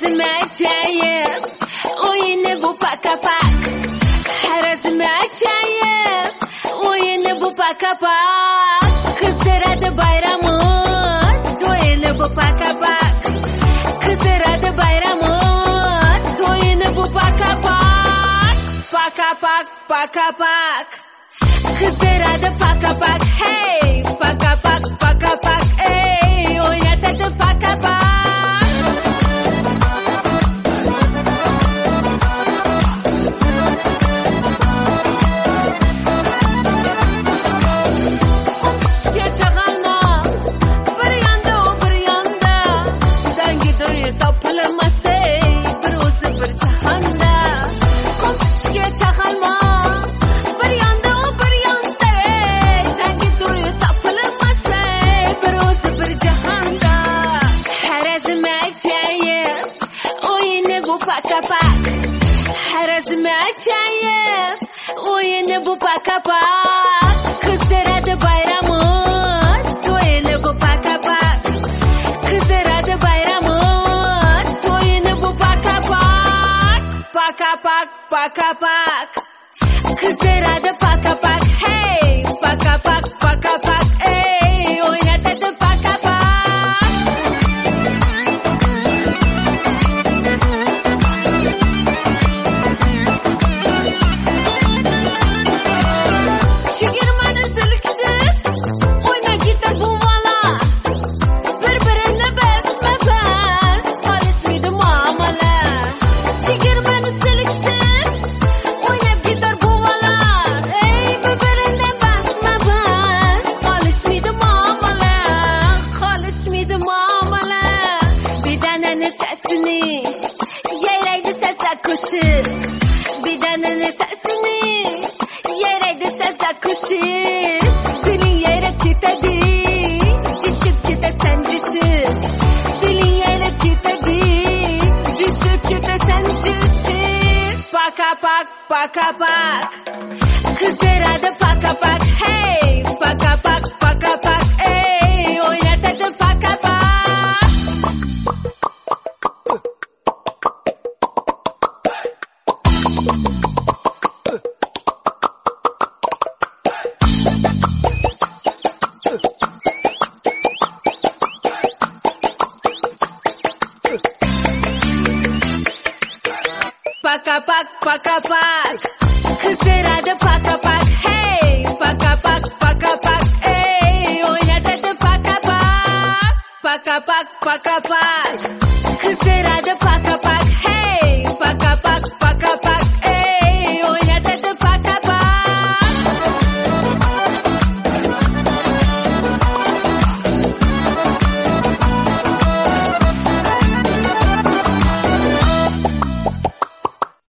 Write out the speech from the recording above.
acayip, oyunu bu paka pak. Harazım acayip, oyunu bu paka pak. Kızlar adı bayramı, toyunu bu paka pak. Kızlar adı bayramı, toyunu bu paka pak. Paka pak, paka pak. Kızlar adı paka pak, hey. Paka pak, paka pak, hey. Oynat adı paka pak. Paka pak, harazım acayip, oyunu bu paka pak. Kızlar adı bayramı, toyunu bu paka pak. Kızlar adı bayramı, toyunu bu paka pak. Paka pak, paka pak. Kızlar adı paka pak, hey. Paka pak, paka pak, hey. Oynat adı paka pak. Sesini, yereydi ses akışı. Bir tanenin sesini, yereydi ses akışı. Dilin yere kitledi, düşüp gide sen düşüp. Dilin yere kitledi, düşüp gide sen düşüp. Paka pak, paka pak. Kızlar adı paka pak, hey. Paka pak, paka pak, hey. Oynat adı paka pak. Paka pak, paka pak. Kızlar adı paka pak, hey. Paka pak, paka pak, hey. Oynat adı paka pak. Paka pak, paka pak.